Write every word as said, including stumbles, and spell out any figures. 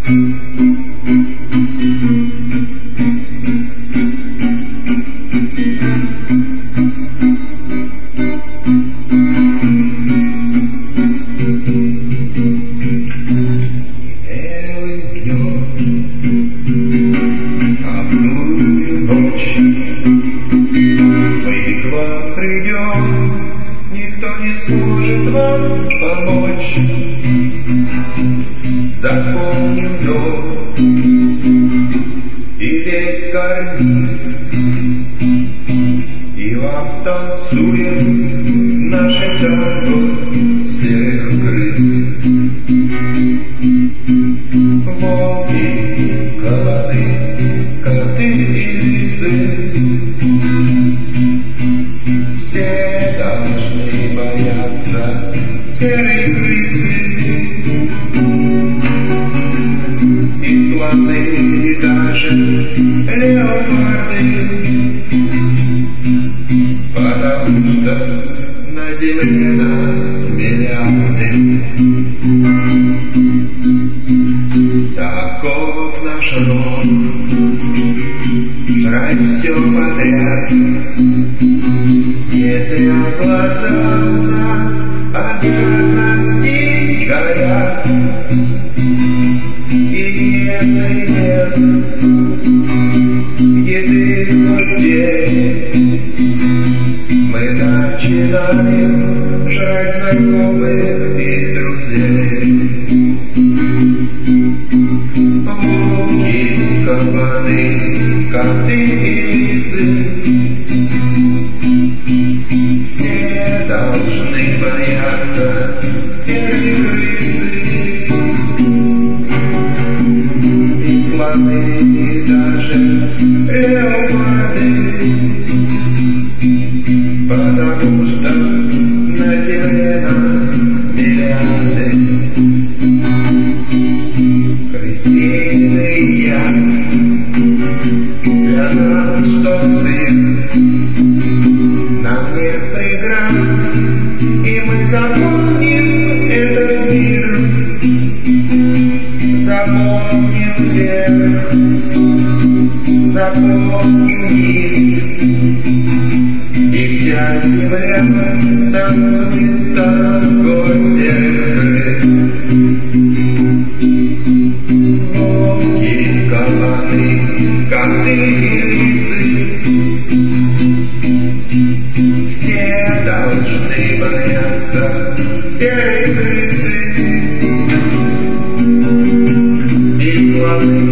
Сможет вам помочь. Заполним дом и весь карниз, и вам станцуем нашей танго серых крыс. Волки, кабаны, коты и лисы, все должны бояться серой крысы. И слоны, и даже леопарды, потому что на земле нас миллиарды. Таков наш род, жрать все подряд. Не зря глаза у нас от жадности горят. И если нет еды в день, мы начинаем жрать знакомых и друзей. Волки, кабаны, коты и лисы, все должны бояться серой крысы. И слоны, и даже леопарды, потому что на земле нас миллиарды. Крысиный яд для нас, что сыр, нам нет преград, и мы запомним этот мир. Запомним вверх, запомним низ, и вся земля станцует танго серых крыс. Волки, кабаны, коты и лисы, все должны бояться серой крысы. И слоны,